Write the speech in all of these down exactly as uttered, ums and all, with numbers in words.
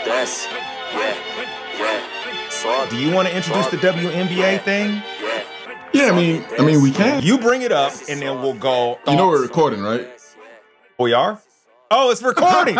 That's, yeah, yeah. So, Do you want to introduce the W N B A thing? yeah. Yeah, I mean, I mean, we can. You bring it up, and then we'll go. You know we're recording, right? We are? Oh, it's recording.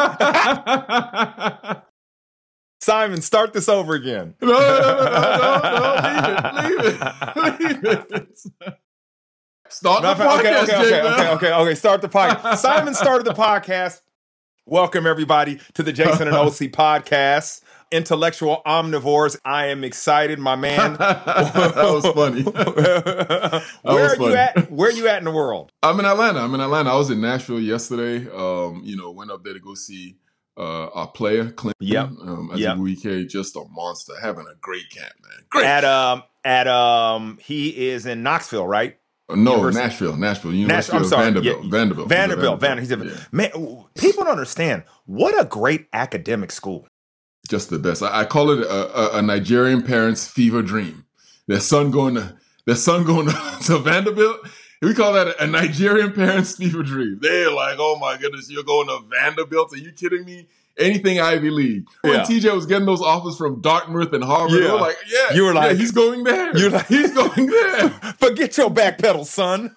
Simon, start this over again. No, no, no, no, no, no, leave it, leave it, leave it. Start the podcast, okay, okay, Jay, okay, okay, okay, okay. Start the podcast. Simon started the podcast. Welcome, everybody, to the Jason and O C podcast. Intellectual omnivores. I am excited, my man. That was funny. That Where was are funny. you at? Where are you at in the world? I'm in Atlanta. I'm in Atlanta. I was in Nashville yesterday. Um, you know, went up there to go see uh, our player, Clinton. Yep. Um, Yep. Azubuike, just a monster. Having a great camp, man. Great. At um at um he is in Knoxville, right? Uh, no, University- Nashville, Nashville, Nash- University I'm of sorry. Vanderbilt. Yeah, Vanderbilt. Vanderbilt. Vanderbilt. Vanderbilt. He's a, Yeah. man, people don't understand what a great academic school. Just the best. I, I call it a, a, a Nigerian parent's fever dream. Their son going to their son going to, to Vanderbilt. We call that a Nigerian parent's fever dream. They're like, oh my goodness, you're going to Vanderbilt? Are you kidding me? Anything Ivy League. When Yeah. T J was getting those offers from Dartmouth and Harvard, Yeah. we were like, yeah, You were like- yeah, he's going there. You're like- he's going there. Forget your back pedal, son.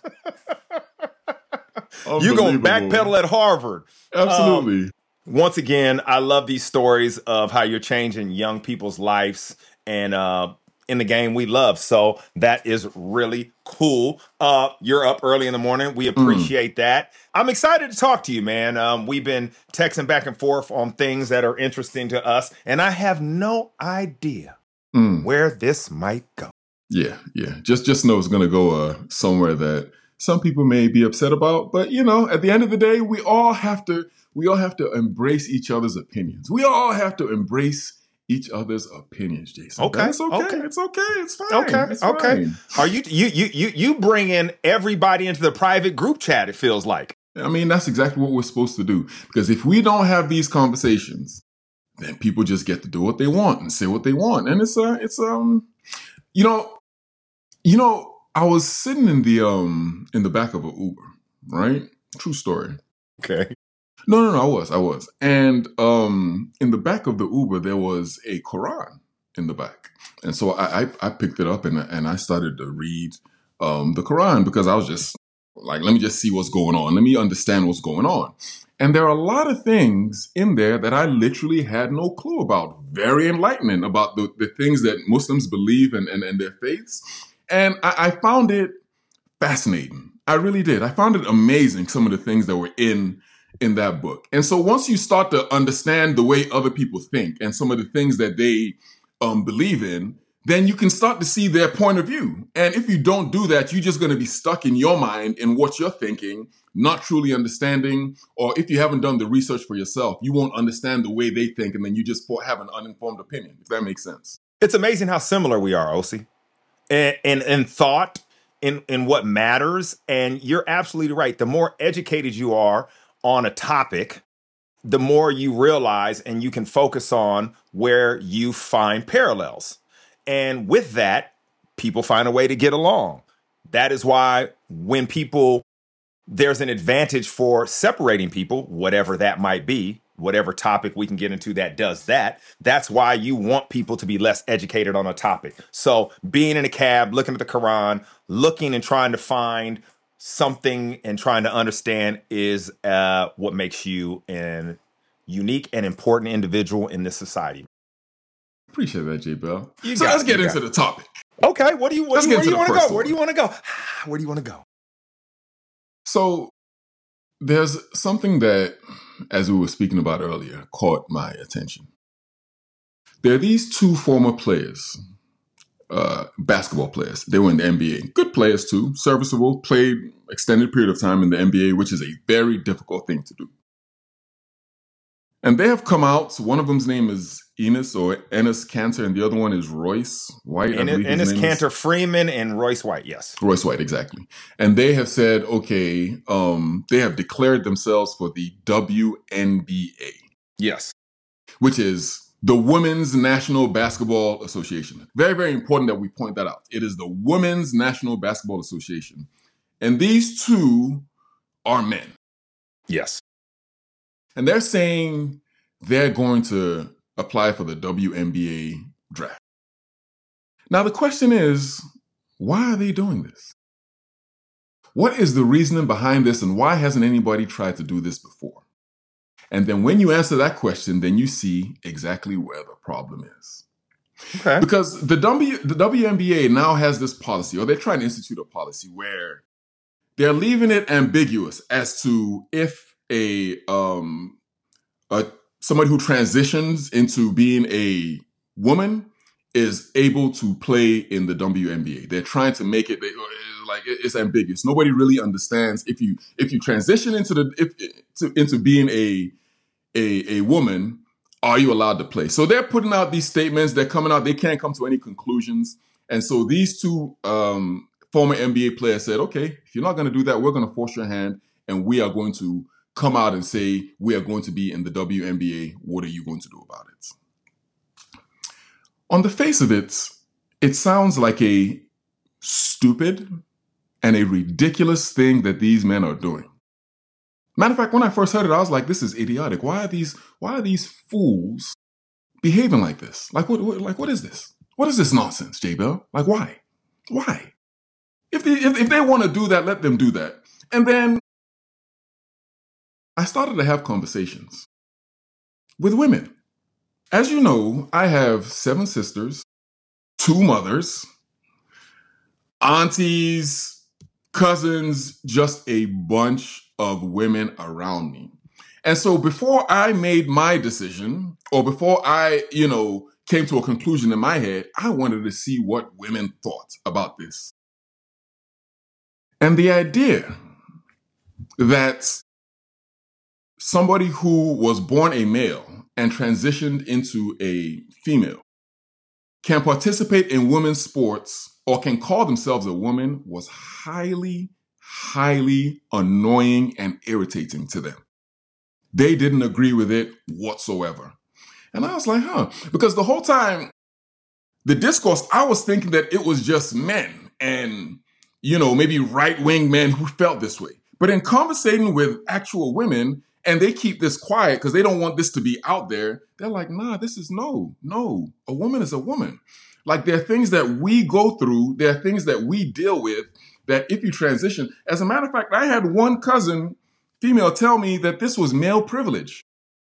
You're going to Unbelievable. backpedal at Harvard. Absolutely. Once again, I love these stories of how you're changing young people's lives and uh, in the game we love. So that is really cool. Uh, you're up early in the morning. We appreciate that. I'm excited to talk to you, man. Um, we've been texting back and forth on things that are interesting to us, and I have no idea Mm. where this might go. Yeah, yeah. Just just know it's gonna go uh, somewhere that some people may be upset about, but you know, at the end of the day, we all have to we all have to embrace each other's opinions. We all have to embrace each other's opinions, Jason. Okay, It's okay. okay. It's okay. It's fine. Okay, It's okay. fine. Are you you you you you bring in everybody into the private group chat? It feels like. I mean, that's exactly what we're supposed to do. Because if we don't have these conversations, then people just get to do what they want and say what they want. And it's uh it's um you know, you know, I was sitting in the um in the back of an Uber, right? True story. Okay. No, no, no, I was, I was. And um in the back of the Uber there was a Quran in the back. And so I I, I picked it up and and I started to read um the Quran because I was just like, let me just see what's going on. Let me understand what's going on. And there are a lot of things in there that I literally had no clue about. Very enlightening about the, the things that Muslims believe in and, and their faiths. And I, I found it fascinating. I really did. I found it amazing, some of the things that were in in that book. And so once you start to understand the way other people think and some of the things that they um, believe in, then you can start to see their point of view. And if you don't do that, you're just going to be stuck in your mind in what you're thinking, not truly understanding. Or if you haven't done the research for yourself, you won't understand the way they think. And then you just have an uninformed opinion, if that makes sense. It's amazing how similar we are, O C, in, in, in thought, in, in what matters. And you're absolutely right. The more educated you are on a topic, the more you realize and you can focus on where you find parallels. And with that, people find a way to get along. That is why when people, there's an advantage for separating people, whatever that might be, whatever topic we can get into that does that. That's why you want people to be less educated on a topic. So being in a cab, looking at the Quran, looking and trying to find something and trying to understand is uh, what makes you an unique and important individual in this society. Appreciate that, J Bell. You So got let's it, get you into got the topic. Okay, what do you what Let's do you, get where do you into want the to first go? Where one. do you want to go? Where do you want to go? So there's something that, as we were speaking about earlier, caught my attention. There are these two former players, uh, basketball players. They were in the N B A. Good players too, serviceable, played extended period of time in the N B A, which is a very difficult thing to do. And they have come out. So one of them's name is Enes or Enes Kanter, and the other one is Royce White. I Enes, believe his Enes name is. Cantor Freeman and Royce White, yes. Royce White, exactly. And they have said, okay, um, they have declared themselves for the W N B A, Yes. which is the Women's National Basketball Association. Very, very important that we point that out. It is the Women's National Basketball Association. And these two are men. Yes. And they're saying they're going to apply for the W N B A draft. Now, the question is, why are they doing this? What is the reasoning behind this, and why hasn't anybody tried to do this before? And then when you answer that question, then you see exactly where the problem is. Okay. Because the, w, the W N B A now has this policy, or they're trying to institute a policy where they're leaving it ambiguous as to if a, um, a somebody who transitions into being a woman is able to play in the W N B A. They're trying to make it they, like it's ambiguous. Nobody really understands if you if you transition into the if to, into being a a a woman, are you allowed to play? So they're putting out these statements. They're coming out. They can't come to any conclusions. And so these two um, former N B A players said, "Okay, if you're not going to do that, we're going to force your hand, and we are going to come out and say we are going to be in the W N B A. What are you going to do about it?" On the face of it, it sounds like a stupid and a ridiculous thing that these men are doing. Matter of fact, when I first heard it, I was like, this is idiotic. Why are these, why are these fools behaving like this? Like, what, what like, what is this? What is this nonsense, J-Bell? Like, why? Why? If they, if, if they want to do that, let them do that. And then I started to have conversations with women. As you know, I have seven sisters, two mothers, aunties, cousins, just a bunch of women around me. And so before I made my decision, or before I, you know, came to a conclusion in my head, I wanted to see what women thought about this. And the idea that somebody who was born a male and transitioned into a female can participate in women's sports or can call themselves a woman was highly, highly annoying and irritating to them. They didn't agree with it whatsoever. And I was like, huh, because the whole time, the discourse, I was thinking that it was just men and, you know, maybe right-wing men who felt this way. But in conversating with actual women, and they keep this quiet because they don't want this to be out there, they're like, nah, this is no, no. A woman is a woman. Like, there are things that we go through, there are things that we deal with that if you transition, as a matter of fact, I had one cousin, female, tell me that this was male privilege.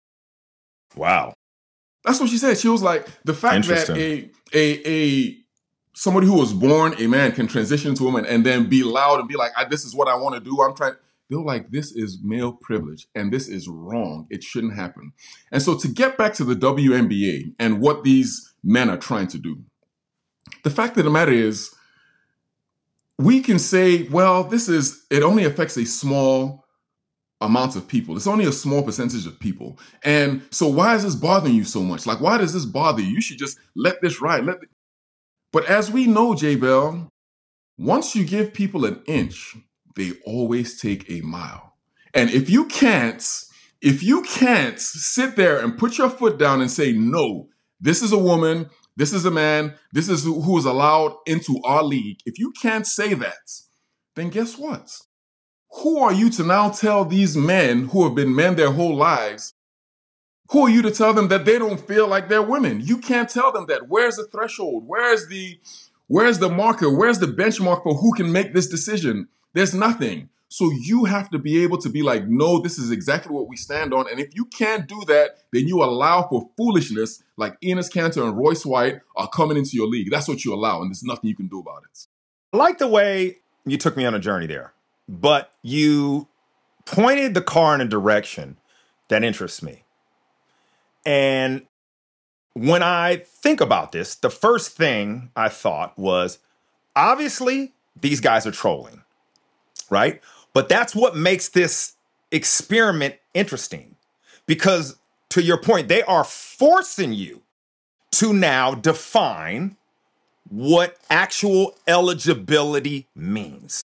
Wow. That's what she said. She was like, the fact that a, a, a, somebody who was born a man can transition to a woman and then be loud and be like, I, this is what I want to do. I'm trying. They're like, this is male privilege and this is wrong. It shouldn't happen. And so to get back to the W N B A and what these men are trying to do, the fact of the matter is, we can say, well, this is, it only affects a small amount of people. It's only a small percentage of people. And so why is this bothering you so much? Like, why does this bother you? You should just let this ride. Let it. But as we know, J-Bell, once you give people an inch, they always take a mile. And if you can't, if you can't sit there and put your foot down and say, no, this is a woman, this is a man, this is who is allowed into our league. If you can't say that, then guess what? Who are you to now tell these men who have been men their whole lives, who are you to tell them that they don't feel like they're women? You can't tell them that. Where's the threshold? Where's the, where's the marker? Where's the benchmark for who can make this decision? There's nothing. So you have to be able to be like, no, this is exactly what we stand on. And if you can't do that, then you allow for foolishness like Enes Kanter and Royce White are coming into your league. That's what you allow, and there's nothing you can do about it. I like the way you took me on a journey there, but you pointed the car in a direction that interests me. And when I think about this, the first thing I thought was, obviously, these guys are trolling, right? But that's what makes this experiment interesting. Because to your point, they are forcing you to now define what actual eligibility means.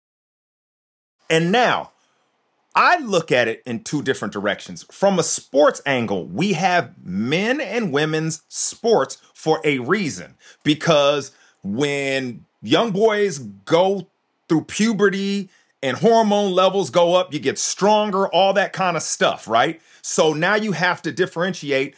And now, I look at it in two different directions. From a sports angle, we have men and women's sports for a reason. Because when young boys go through puberty and hormone levels go up, you get stronger, all that kind of stuff, right? So now you have to differentiate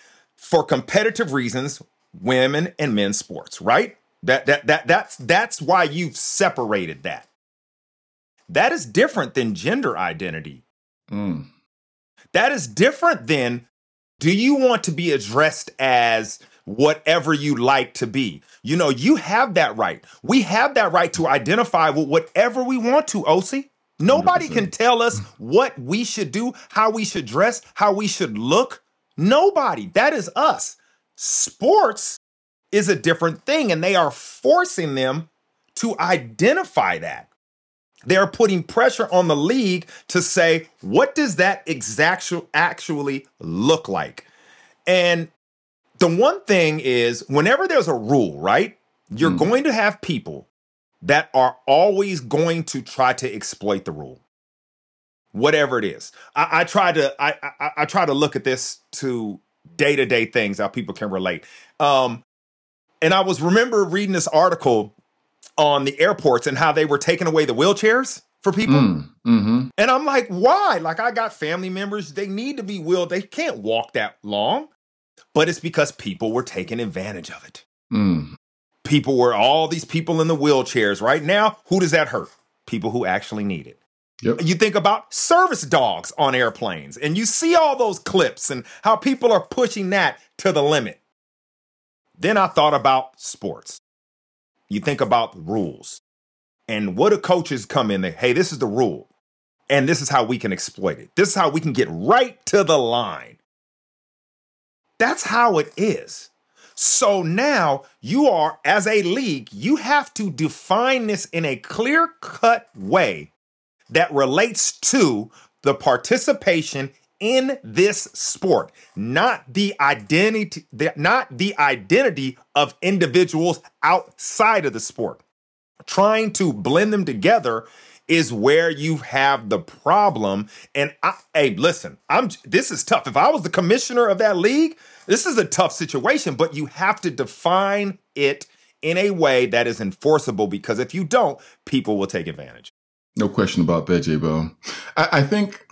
for competitive reasons, women and men's sports, right? That that that that's that's why you've separated that. That is different than gender identity. Mm. That is different than, do you want to be addressed as whatever you like to be? You know, you have that right. We have that right to identify with whatever we want to, O C. Nobody can tell us what we should do, how we should dress, how we should look. Nobody. That is us. Sports is a different thing, and they are forcing them to identify that. They're putting pressure on the league to say, what does that exactu- actually look like? And the one thing is, whenever there's a rule, right, you're mm. going to have people that are always going to try to exploit the rule, whatever it is. I, I try to I, I I try to look at this to day-to-day things, how people can relate. Um, and I was remember reading this article on the airports and how they were taking away the wheelchairs for people. Mm, mm-hmm. And I'm like, why? Like, I got family members, they need to be wheeled. They can't walk that long. But it's because people were taking advantage of it. Mm. People were, all these people in the wheelchairs right now. Who does that hurt? People who actually need it. Yep. You think about service dogs on airplanes, and you see all those clips and how people are pushing that to the limit. Then I thought about sports. You think about rules. And what do coaches come in there? Hey, this is the rule. And this is how we can exploit it. This is how we can get right to the line. That's how it is. So now you are, as a league, you have to define this in a clear-cut way that relates to the participation in this sport, not the identity, not the identity of individuals outside of the sport. Trying to blend them together is where you have the problem. And I, hey, listen, I'm. This is tough. If I was the commissioner of that league, this is a tough situation, but you have to define it in a way that is enforceable, because if you don't, people will take advantage. No question about that, J-Bell. I, I think,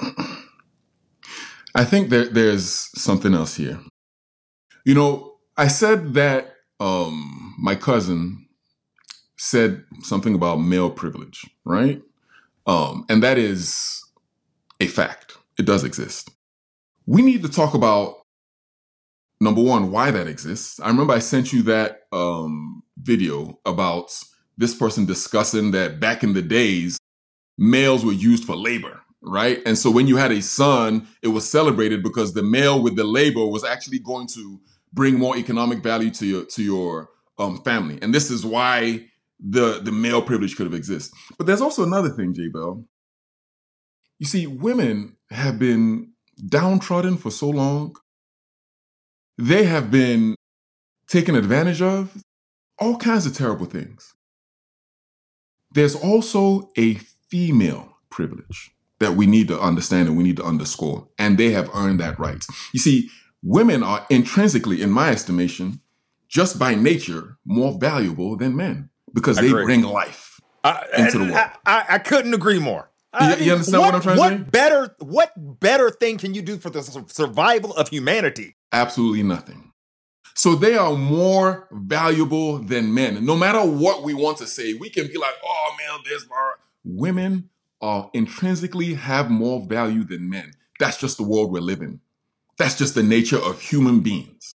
I think there, there's something else here. You know, I said that um, my cousin said something about male privilege, right? Um, and that is a fact. It does exist. We need to talk about, number one, why that exists. I remember I sent you that um, video about this person discussing that back in the days, males were used for labor, right? And so when you had a son, it was celebrated because the male with the labor was actually going to bring more economic value to your to your um, family. And this is why the, the male privilege could have existed. But there's also another thing, J-Bell. You see, women have been downtrodden for so long. They have been taken advantage of, all kinds of terrible things. There's also a female privilege that we need to understand and we need to underscore, and they have earned that right. You see, women are intrinsically, in my estimation, just by nature, more valuable than men because they bring life uh, into the world. I, I, I couldn't agree more. You, I mean, you understand what, what I'm trying to what say? Better, what better thing can you do for the survival of humanity? Absolutely nothing. So they are more valuable than men. No matter what we want to say, we can be like, oh, man, there's more. Women are intrinsically have more value than men. That's just the world we're living. That's just the nature of human beings.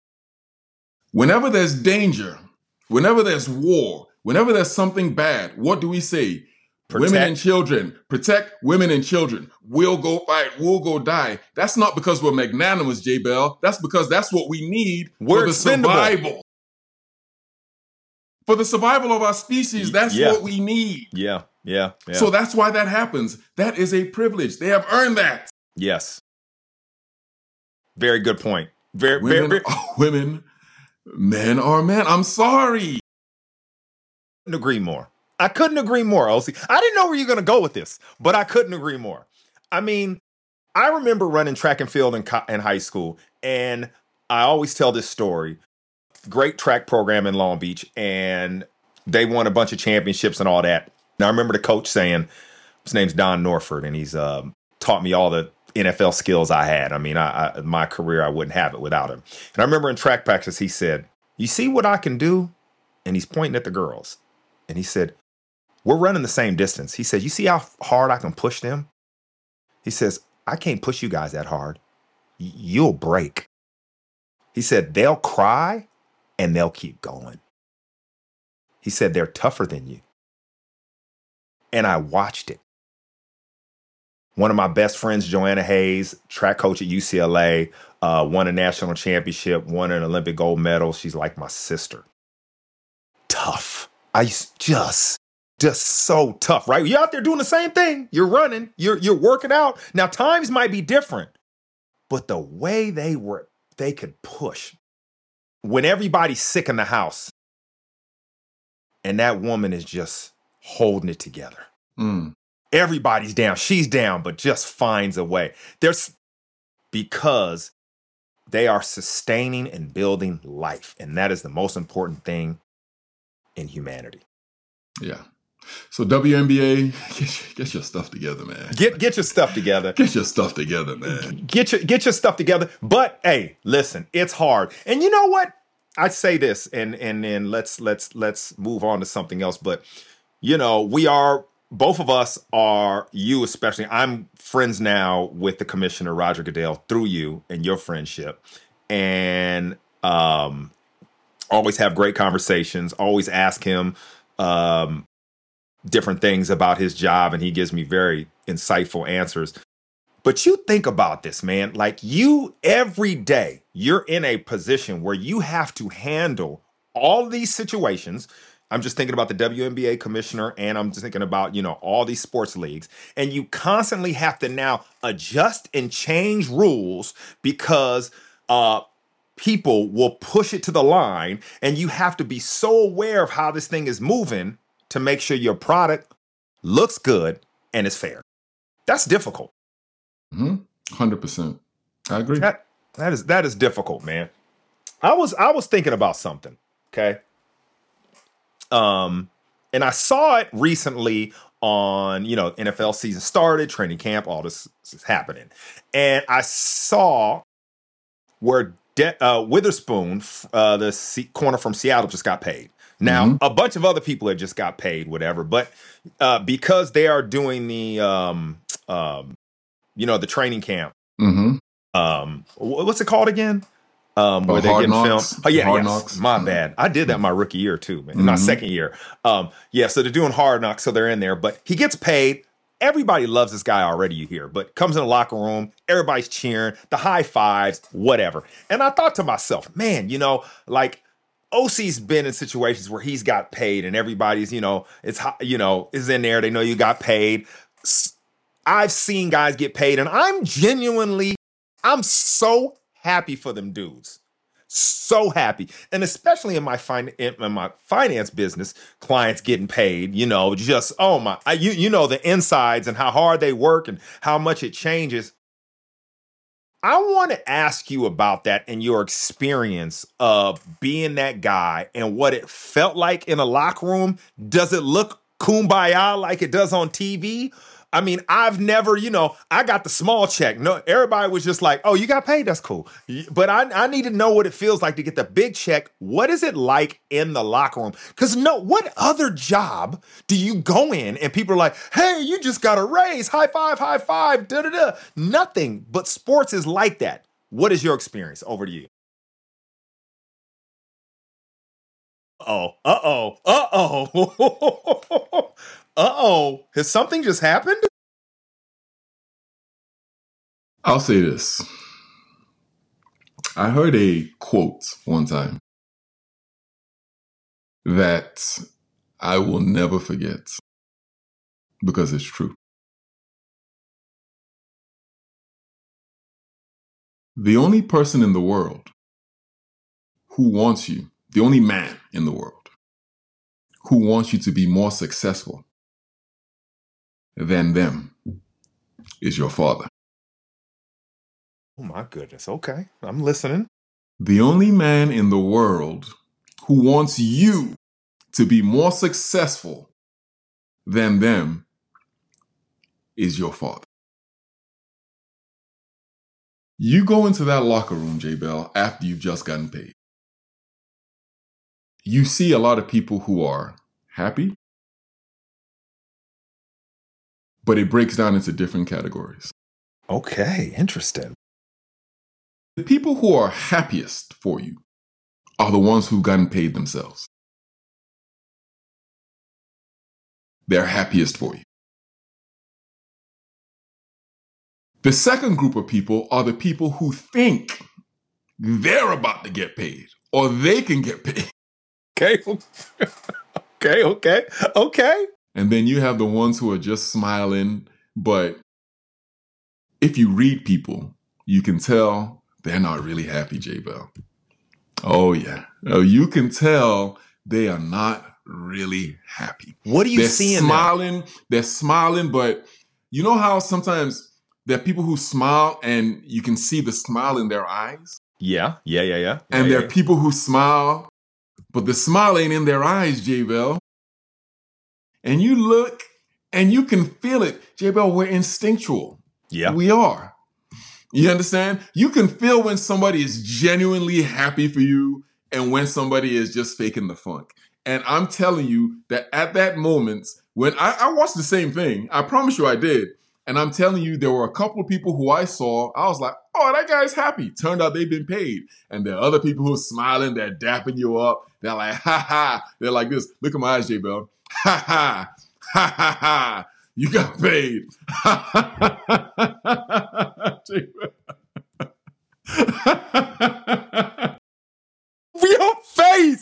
Whenever there's danger, whenever there's war, whenever there's something bad, what do we say? Protect. Women and children, protect women and children. We'll go fight, we'll go die. That's not because we're magnanimous, J-Bell. That's because that's what we need we're for the expendable. survival. For the survival of our species, that's yeah. what we need. Yeah, yeah, yeah. So that's why that happens. That is a privilege. They have earned that. Yes. Very good point. Very, women very, very... are women, men are men. I'm sorry. Couldn't agree more. I couldn't agree more, O C. I didn't know where you're going to go with this, but I couldn't agree more. I mean, I remember running track and field in, co- in high school, and I always tell this story. Great track program in Long Beach, and they won a bunch of championships and all that. Now, I remember the coach saying, his name's Don Norford, and he's um, taught me all the N F L skills I had. I mean, I, I, my career, I wouldn't have it without him. And I remember in track practice, he said, "You see what I can do?" And he's pointing at the girls. And he said, "We're running the same distance." He said, "You see how hard I can push them?" He says, "I can't push you guys that hard. Y- you'll break." He said, "They'll cry and they'll keep going." He said, "They're tougher than you." And I watched it. One of my best friends, Joanna Hayes, track coach at U C L A, uh, won a national championship, won an Olympic gold medal. She's like my sister. Tough. I used just, just so tough, right? You're out there doing the same thing. You're running, you're you're working out. Now, times might be different, but the way they were, they could push. When everybody's sick in the house, and that woman is just holding it together. Mm. Everybody's down. She's down, but just finds a way. There's because they are sustaining and building life. And that is the most important thing in humanity. Yeah. So W N B A, get your, get your stuff together, man. Get get your stuff together. Get your stuff together, man. Get your get your stuff together. But hey, listen, it's hard. And you know what? I say this, and and then let's let's let's move on to something else. But you know, we are. Both of us are, you especially, I'm friends now with the commissioner, Roger Goodell, through you and your friendship. And um, always have great conversations, always ask him um, different things about his job. And he gives me very insightful answers. But you think about this, man, like you every day, you're in a position where you have to handle all these situations. I'm just thinking about the W N B A commissioner, and I'm just thinking about, you know, all these sports leagues. And you constantly have to now adjust and change rules because uh, people will push it to the line. And you have to be so aware of how this thing is moving to make sure your product looks good and is fair. That's difficult. Mm-hmm. one hundred percent. I agree. That, that is that is difficult, man. I was I was thinking about something, okay? Um, and I saw it recently on, you know, N F L season started, training camp, all this is happening. And I saw where De- uh, Witherspoon, uh, the C- corner from Seattle, just got paid. Now, mm-hmm. a bunch of other people had just got paid, whatever. But uh, because they are doing the, um, um, you know, the training camp, mm-hmm. um, what's it called again? Um, where uh, they're getting knocks. filmed. Oh, yeah, hard yes. knocks. My mm-hmm. bad. I did that my rookie year, too, man. Mm-hmm. My second year. Um, yeah, so they're doing hard knocks, so they're in there. But he gets paid. Everybody loves this guy already, you hear. But comes in the locker room, everybody's cheering, the high fives, whatever. And I thought to myself, man, you know, like, O C's been in situations where he's got paid and everybody's, you know, it's, you know, is in there. They know you got paid. I've seen guys get paid, and I'm genuinely, I'm so happy for them dudes. So happy. And especially in my fin- in my finance business, clients getting paid, you know, just, oh my, I, you, you know, the insides and how hard they work and how much it changes. I want to ask you about that and your experience of being that guy and what it felt like in a locker room. Does it look kumbaya like it does on T V? I mean, I've never, you know, I got the small check. No, everybody was just like, oh, you got paid? That's cool. But I, I need to know what it feels like to get the big check. What is it like in the locker room? Because no, what other job do you go in and people are like, hey, you just got a raise. High five, high five, da da da. Nothing but sports is like that. What is your experience? Over to you. Uh-oh, uh-oh, uh-oh. Uh-oh, has something just happened? I'll say this. I heard a quote one time that I will never forget because it's true. The only person in the world who wants you, the only man in the world who wants you to be more successful than them is your father. Oh my goodness. Okay. I'm listening. The only man in the world who wants you to be more successful than them is your father. You go into that locker room, J Bell, after you've just gotten paid. You see a lot of people who are happy, but it breaks down into different categories. Okay, interesting. The people who are happiest for you are the ones who've gotten paid themselves. They're happiest for you. The second group of people are the people who think they're about to get paid or they can get paid. Okay, okay, okay, okay. And then you have the ones who are just smiling, but if you read people, you can tell they're not really happy, J Bell. Oh, yeah. Oh, you can tell they are not really happy. What do you they're see in smiling, them? They're smiling, but you know how sometimes there are people who smile and you can see the smile in their eyes? Yeah, yeah, yeah, yeah. And yeah, there yeah. are people who smile, but the smile ain't in their eyes, J Bell. And you look and you can feel it. J Bell, we're instinctual. Yeah. We are. You understand? You can feel when somebody is genuinely happy for you and when somebody is just faking the funk. And I'm telling you that at that moment, when I, I watched the same thing, I promise you I did. And I'm telling you, there were a couple of people who I saw, I was like, oh, that guy's happy. Turned out they've been paid. And there are other people who are smiling, they're dapping you up. They're like, ha ha. They're like this. Look at my eyes, J Bell. Ha ha. Ha ha ha. You got paid. Ha ha ha ha. J Bell. Your face.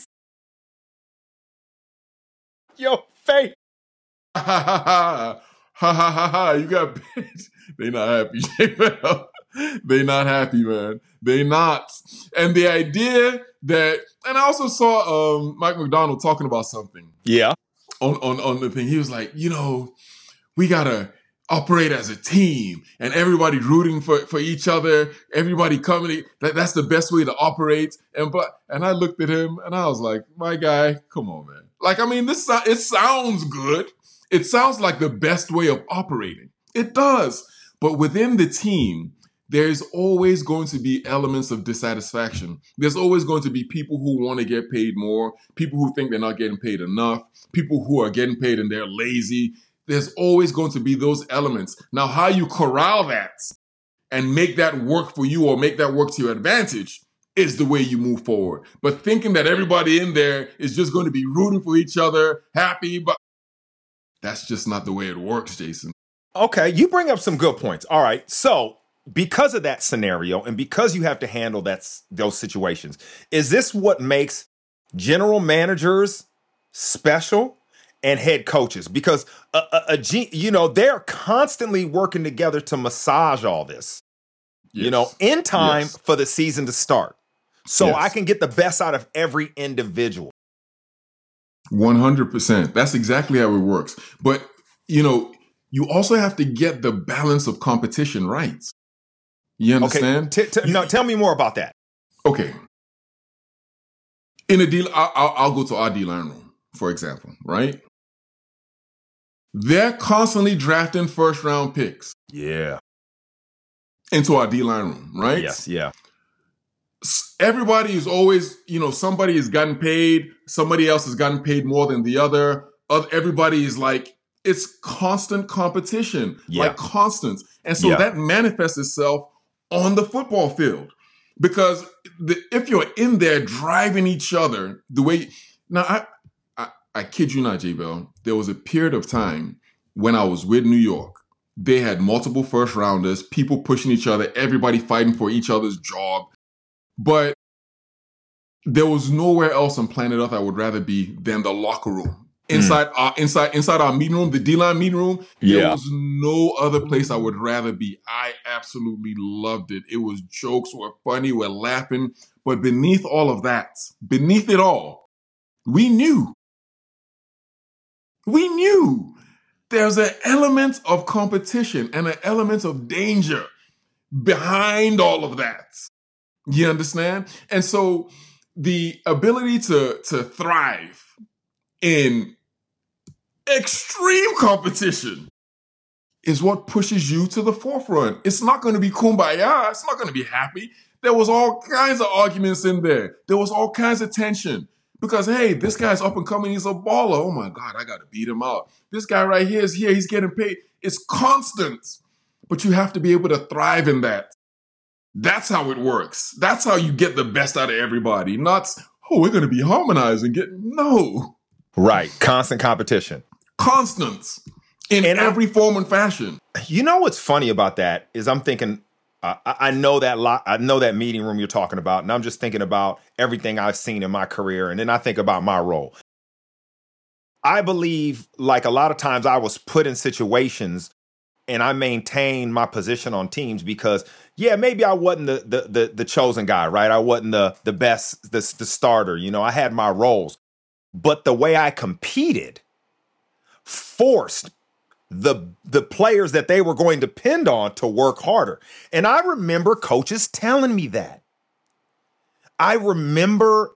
Your face. Ha ha ha ha. Ha ha ha ha, you got paid. They not happy, J Bell. They not happy, man. They not. And the idea that, and I also saw um, Mike McDonald talking about something. Yeah. On, on, on the thing. He was like, you know, we gotta operate as a team and everybody rooting for, for each other, everybody coming, that, that's the best way to operate. And but and I looked at him and I was like, my guy, come on, man. Like, I mean, this it sounds good. It sounds like the best way of operating. It does. But within the team, there's always going to be elements of dissatisfaction. There's always going to be people who want to get paid more, people who think they're not getting paid enough, people who are getting paid and they're lazy. There's always going to be those elements. Now, how you corral that and make that work for you or make that work to your advantage is the way you move forward. But thinking that everybody in there is just going to be rooting for each other, happy, but that's just not the way it works, Jason. Okay, you bring up some good points. All right, so because of that scenario and because you have to handle that, those situations, is this what makes general managers special and head coaches? Because, a, a, a G, you know, they're constantly working together to massage all this, yes. you know, in time yes. for the season to start. So yes. I can get the best out of every individual. one hundred percent. That's exactly how it works. But, you know, you also have to get the balance of competition right. You understand? Okay. T- t- no, tell me more about that. Okay. In a deal, I'll, I'll, I'll go to our D-line room, for example, right? They're constantly drafting first round picks. Yeah. Into our D-line room, right? Yes, yeah. Everybody is always, you know, somebody has gotten paid, somebody else has gotten paid more than the other. Everybody is like, it's constant competition, yeah. like constant. And so yeah. that manifests itself on the football field. Because the, if you're in there driving each other the way, now I, I, I kid you not, J Bell, there was a period of time when I was with New York. They had multiple first rounders, people pushing each other, everybody fighting for each other's job. But there was nowhere else on planet Earth I would rather be than the locker room. Inside mm. our inside inside our meeting room, the D-line meeting room, yeah. there was no other place I would rather be. I absolutely loved it. It was jokes, we're funny, we're laughing. But beneath all of that, beneath it all, we knew. We knew there's an element of competition and an element of danger behind all of that. You understand? And so the ability to, to thrive in extreme competition is what pushes you to the forefront. It's not going to be kumbaya. It's not going to be happy. There was all kinds of arguments in there. There was all kinds of tension. Because, hey, this guy's up and coming. He's a baller. Oh, my God, I got to beat him out. This guy right here is here. He's getting paid. It's constant. But you have to be able to thrive in that. That's how it works. That's how you get the best out of everybody. Not, oh, we're going to be harmonizing. Get No. Right. Constant competition. Constant. In And I- every form and fashion. You know what's funny about that is I'm thinking, uh, I, I know that lot, I know that meeting room you're talking about, and I'm just thinking about everything I've seen in my career, and then I think about my role. I believe, like a lot of times, I was put in situations, and I maintained my position on teams because, yeah, maybe I wasn't the the the, the chosen guy, right? I wasn't the the best, the, the starter. You know, I had my roles, but the way I competed forced the the players that they were going to depend on to work harder. And I remember coaches telling me that. I remember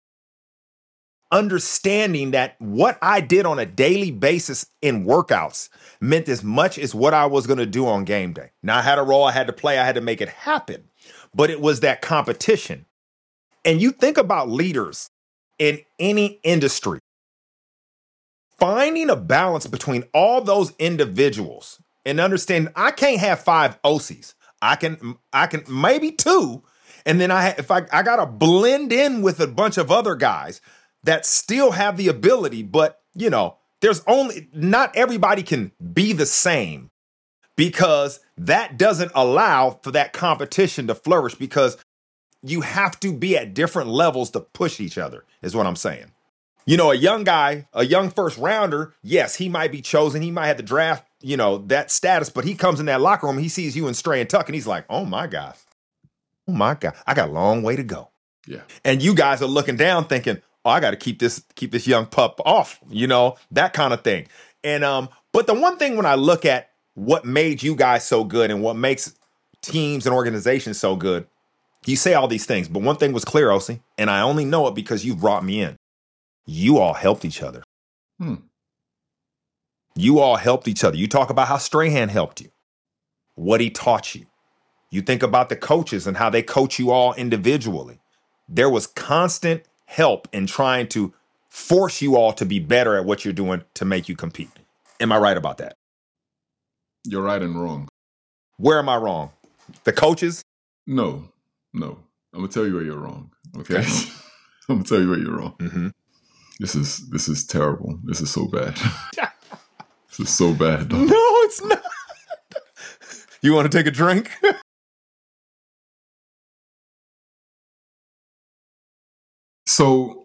understanding that what I did on a daily basis in workouts meant as much as what I was going to do on game day. Now, I had a role I had to play, I had to make it happen, but it was that competition. And you think about leaders in any industry, finding a balance between all those individuals and understanding I can't have five O Cs. I can, I can maybe two. And then I, if I, I got to blend in with a bunch of other guys that still have the ability, but you know, there's only, not everybody can be the same because that doesn't allow for that competition to flourish because you have to be at different levels to push each other is what I'm saying. You know, a young guy, a young first rounder, yes, he might be chosen. He might have the draft, you know, that status, but he comes in that locker room, he sees you in Stray and Tuck, and he's like, oh my God. Oh my God. I got a long way to go. Yeah. And you guys are looking down thinking, oh, I got to keep this, keep this young pup off, you know, that kind of thing. And, um, but the one thing when I look at what made you guys so good and what makes teams and organizations so good, you say all these things, but one thing was clear, O C, and I only know it because you brought me in. You all helped each other. Hmm. You all helped each other. You talk about how Strahan helped you, what he taught you. You think about the coaches and how they coach you all individually. There was constant help in trying to force you all to be better at what you're doing to make you compete. Am I right about that? You're right and wrong. Where am I wrong? The coaches? No, no. I'm gonna tell you where you're wrong. Okay, I'm gonna tell you where you're wrong. Mm-hmm. This is this is terrible. This is so bad. This is so bad. No, it's not. You want to take a drink? So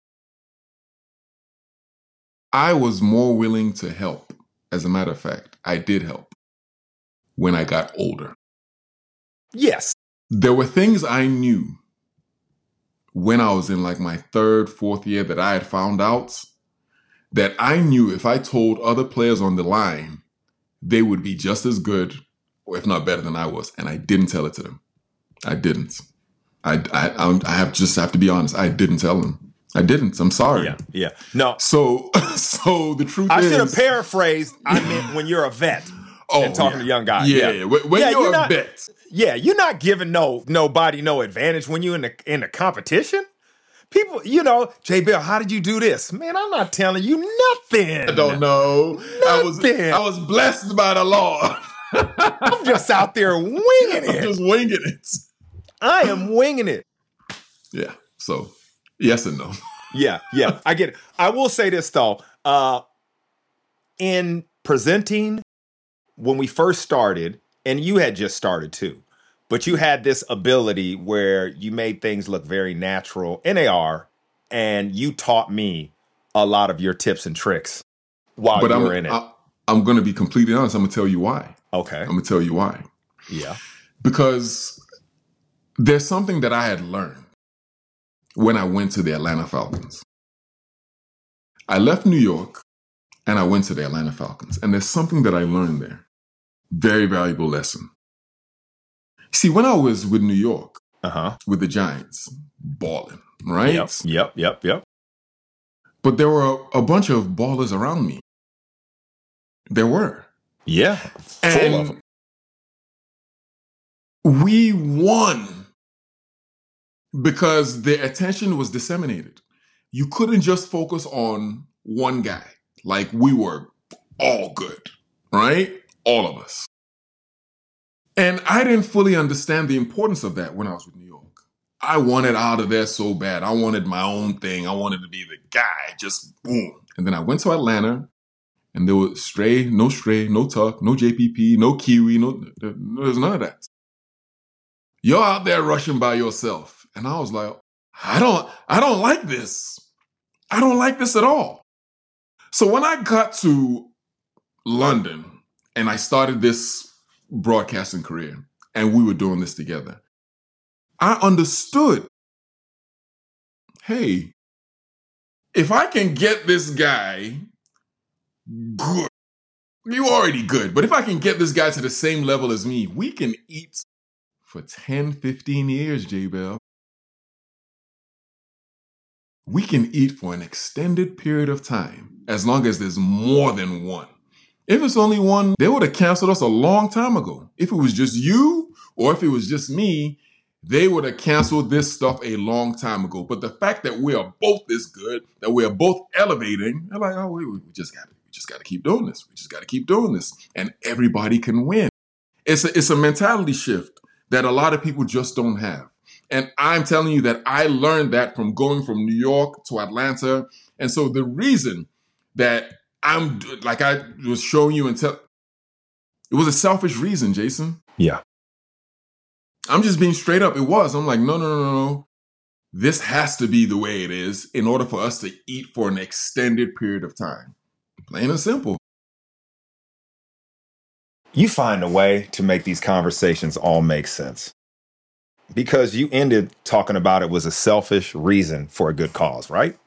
I was more willing to help. As a matter of fact, I did help when I got older. Yes. There were things I knew when I was in like my third, fourth year that I had found out that I knew if I told other players on the line, they would be just as good, or if not better than I was. And I didn't tell it to them. I didn't. I, I, I have just have to be honest. I didn't tell them. I didn't. I'm sorry. Yeah. Yeah. No. So, so the truth I is, should have paraphrased. I meant when you're a vet oh, and talking yeah. to young guys. Yeah. Yeah. When, when Yeah, you're, you're a not- vet, Yeah, you're not giving no nobody no advantage when you're in the in the competition. People, you know, J. Bill, how did you do this? Man, I'm not telling you nothing. I don't know. I was Nothing. I was blessed by the Lord. I'm just out there winging I'm it. just winging it. I am winging it. Yeah. So, yes and no. Yeah, yeah, I get it. I will say this though. Uh, in presenting, when we first started, and you had just started too, but you had this ability where you made things look very natural, and they are, and you taught me a lot of your tips and tricks while But you I'm were in it. I, I'm going to be completely honest. I'm going to tell you why. Okay. I'm going to tell you why. Yeah. Because there's something that I had learned when I went to the Atlanta Falcons. I left New York and I went to the Atlanta Falcons. And there's something that I learned there. Very valuable lesson. See, when I was with New York, Uh-huh. with the Giants, balling, right? Yep, yep, yep, yep. But there were a, a bunch of ballers around me. There were. Yeah, full of them. And we won because the attention was disseminated. You couldn't just focus on one guy. Like, we were all good, right? All of us. And I didn't fully understand the importance of that when I was with New York. I wanted out of there so bad. I wanted my own thing. I wanted to be the guy, just boom. And then I went to Atlanta, and there was Stray, no Stray, no Tuck, no J P P, no Kiwi, no, there was none of that. You're out there rushing by yourself. And I was like, I don't, I don't like this. I don't like this at all. So when I got to London and I started this broadcasting career and we were doing this together, I understood, hey, if I can get this guy good, you're already good, but if I can get this guy to the same level as me, we can eat for ten, fifteen years, J-Bell. We can eat for an extended period of time, as long as there's more than one. If it's only one, they would have canceled us a long time ago. If it was just you, or if it was just me, they would have canceled this stuff a long time ago. But the fact that we are both this good, that we are both elevating, they're like, oh, we, we just got we just got to keep doing this. We just got to keep doing this, and everybody can win. It's a, it's a mentality shift that a lot of people just don't have. And I'm telling you that I learned that from going from New York to Atlanta. And so the reason that I'm, like I was showing you and tell, it was a selfish reason, Jason. Yeah. I'm just being straight up. It was. I'm like, no, no, no, no. This has to be the way it is in order for us to eat for an extended period of time. Plain and simple. You find a way to make these conversations all make sense. Because you ended talking about it was a selfish reason for a good cause, right?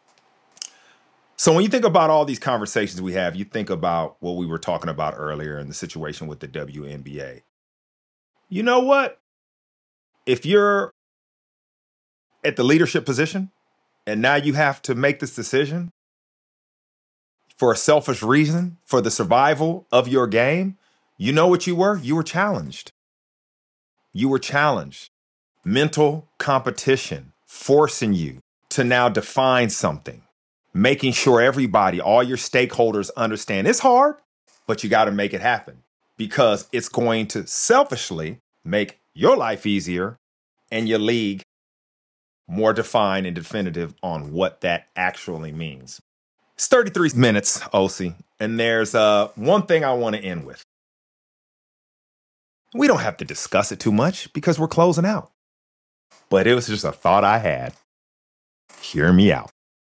So when you think about all these conversations we have, you think about what we were talking about earlier in the situation with the W N B A. You know what? If you're at the leadership position and now you have to make this decision for a selfish reason, for the survival of your game, you know what you were? You were challenged. You were challenged. Mental competition, forcing you to now define something, making sure everybody, all your stakeholders understand it's hard, but you got to make it happen because it's going to selfishly make your life easier and your league more defined and definitive on what that actually means. It's thirty-three minutes, O C, and there's uh, one thing I want to end with. We don't have to discuss it too much because we're closing out. But it was just a thought I had. Hear me out.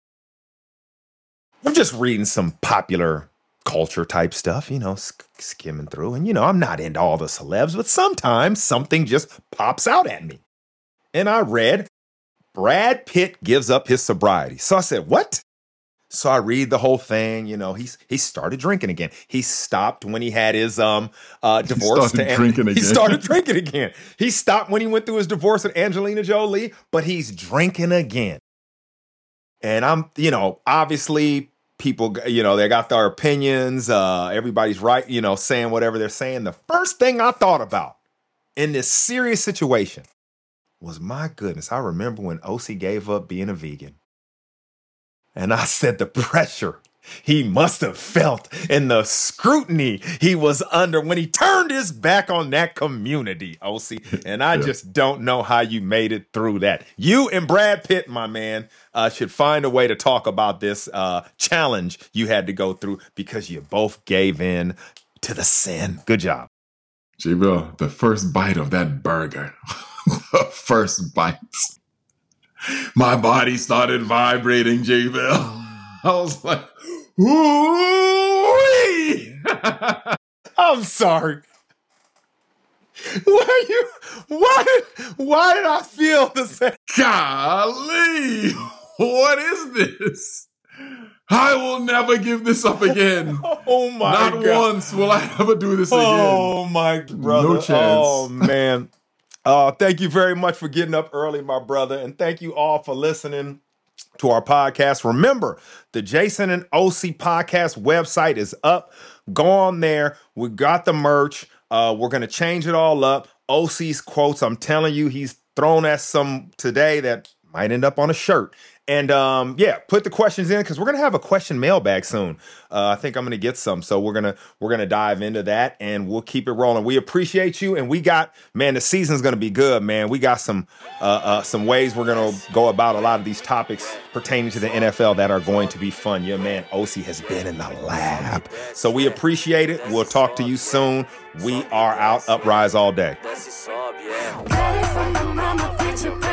I'm just reading some popular culture type stuff, you know, sk- skimming through. And, you know, I'm not into all the celebs, but sometimes something just pops out at me. And I read, Brad Pitt gives up his sobriety. So I said, what? So I read the whole thing. You know, he's he started drinking again. He stopped when he had his um uh divorce. He started to, drinking again. He started drinking again. He stopped when he went through his divorce with Angelina Jolie, but he's drinking again. And I'm, you know, obviously people, you know, they got their opinions. Uh, everybody's right, you know, saying whatever they're saying. The first thing I thought about in this serious situation was, my goodness, I remember when O C gave up being a vegan. And I said the pressure he must have felt and the scrutiny he was under when he turned his back on that community, O C. And I yeah. just don't know how you made it through that. You and Brad Pitt, my man, uh, should find a way to talk about this uh, challenge you had to go through because you both gave in to the sin. Good job. J-Bell, the first bite of that burger, the first bite. My body started vibrating, J-Bell. I was like, ooh-wee! I'm sorry. Why you? Why did? Why did I feel the same? Golly, what is this? I will never give this up again. Oh my Not God. once will I ever do this again. Oh my brother. No chance. Oh man. Uh, thank you very much for getting up early, my brother. And thank you all for listening. to our podcast. Remember, the Jason and O C podcast website is up. Go on there. We got the merch. Uh, we're going to change it all up. O C's quotes, I'm telling you, he's thrown at some today that might end up on a shirt. And um, yeah, put the questions in because we're gonna have a question mailbag soon. Uh, I think I'm gonna get some, so we're gonna we're gonna dive into that and we'll keep it rolling. We appreciate you, and we got man, the season's gonna be good, man. We got some uh, uh, some ways we're gonna go about a lot of these topics pertaining to the N F L that are going to be fun. Your man O C has been in the lab, so we appreciate it. We'll talk to you soon. We are out. Uprise all day. Got it from my mama, picture